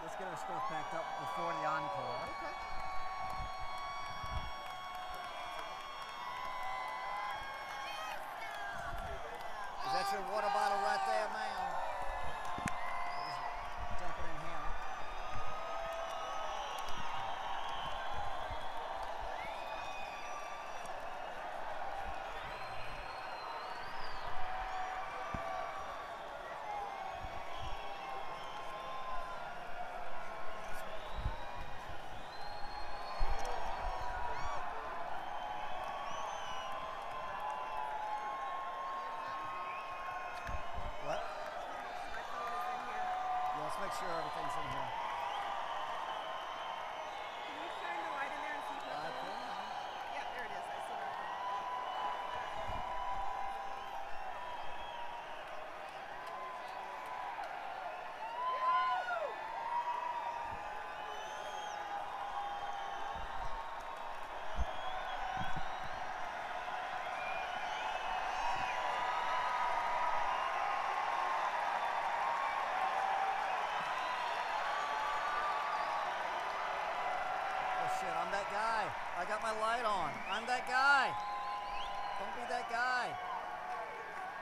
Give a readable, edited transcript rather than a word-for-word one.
let's get our stuff packed up before the encore. Okay. Is that your water bottle right there, ma'am? Just dump it in here. What? My phone is in here. Yeah, let's make sure everything's in here. Can you shine the light in there and see if my I phone? can. Yeah, there it is. I see my phone. Oh shit, I'm that guy. I got my light on. I'm that guy. Don't be that guy.